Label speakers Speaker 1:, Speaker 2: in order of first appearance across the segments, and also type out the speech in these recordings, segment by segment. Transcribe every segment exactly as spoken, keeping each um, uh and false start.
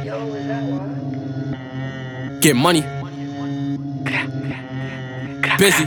Speaker 1: Yo, is that why?
Speaker 2: Get money. Busy.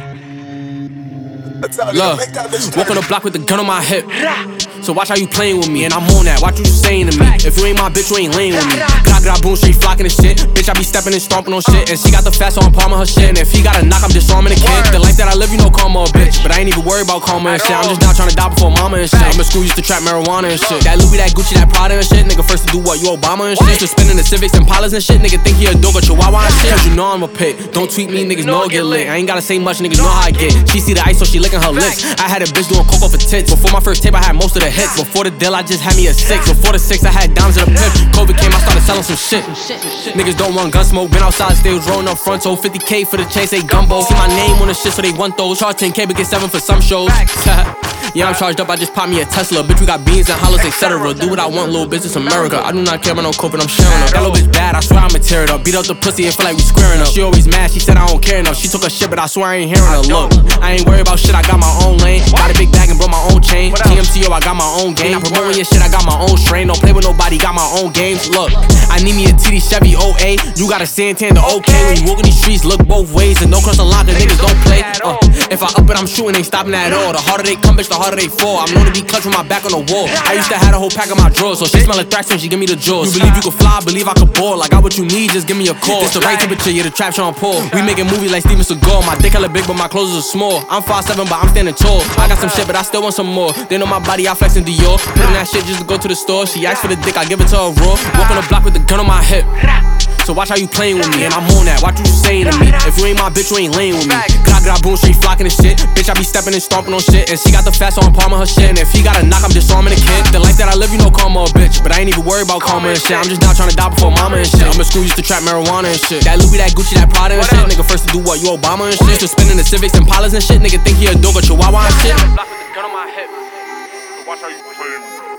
Speaker 2: Love. Walk on the block with the gun on my hip. So watch how you playing with me, and I'm on that. Watch what you saying to me. If you ain't my bitch, you ain't laying with me. Got got boom, straight flocking and shit. Bitch, I be stepping and stomping on shit. And she got the fast on palm of her shit. And if he got a knock, I'm disarming the kid. The life that I live, you know, karma a bitch. But I ain't even worried about karma and shit. I'm just not trying to die before mama and shit. I'm in school, used to trap marijuana and shit. That Louis, that Gucci, that Prada and shit. Nigga first to do what? You Obama and shit. Just spinning the Civics and Polas and shit. Nigga think he a dog or chihuahua and shit. Cause you know I'm a pit. Don't tweet me, niggas know I get lit. I ain't gotta say much, niggas know how I get. She see the ice, so she licking her lips. I had a bitch doing coke off for tits. Before my first tape, I had most of the hits. Before the deal, I just had me a six. Before the six, I had dimes in a pip. COVID came, I started selling some shit. Niggas don't want gun smoke. Been outside, stage rolling up front. So fifty K for the chain, say gumbo. See my name on the shit, so they want those. Charge ten K, but get seven for some shows. Yeah, I'm charged up, I just pop me a Tesla. Bitch, we got beans and hollows, et cetera. Do what I want, little business America. I do not care about no cope, and I'm sharing up. That little bitch bad, I swear I'ma tear it up. Beat up the pussy and feel like we squaring up. She always mad, she said I don't care enough. She took her shit, but I swear I ain't hearing her. Look, I ain't worried about shit, I got my own lane. Got a big bag and brought my own chain. T M C O, I got my own game. Not promoting your shit, I got my own strain. Don't play with nobody, got my own games. Look, I need me a T D Chevy O A. You got a Santander, okay. When you walk in these streets, look both ways. And don't cross the line, cause niggas don't play. Uh, if I up it, I'm shooting, ain't stopping at all. The harder they come, bitch, the harder they fall. I'm known to be clutch with my back on the wall. I used to have a whole pack of my drawers, so she smellin' thrax when she give me the jaws. You believe you can fly, believe I could ball. I got what you need, just give me a call. It's the right temperature, yeah, the trap Sean Paul. We making movies like Steven Seagal. My dick hella big, but my clothes are small. I'm five seven, but I'm standing tall. I got some shit, but I still want some more. They know my body, I flex in Dior. Putting that shit just to go to the store. She asked for the dick, I give it to her raw. Walk on the block with the gun on my hip. So watch how you playing with me, and I'm on that. Watch what you saying to me. If you ain't my bitch, you ain't laying with me. Got got boom, straight flocking and shit. Bitch, I be stepping and stomping on shit. And she got the fast on palm of her shit. And if he got a knock, I'm disarming the kid. The life that I live, you know, karma a bitch. But I ain't even worried about karma and shit. I'm just not trying to die before mama and shit. I'm in school, used to trap marijuana and shit. That Louis, that Gucci, that Prada and shit. Nigga first to do what? You Obama and shit. Just spinning the Civics and Polas and shit. Nigga think he a dog or chihuahua and shit.
Speaker 3: Gun on my hip. Watch how you play.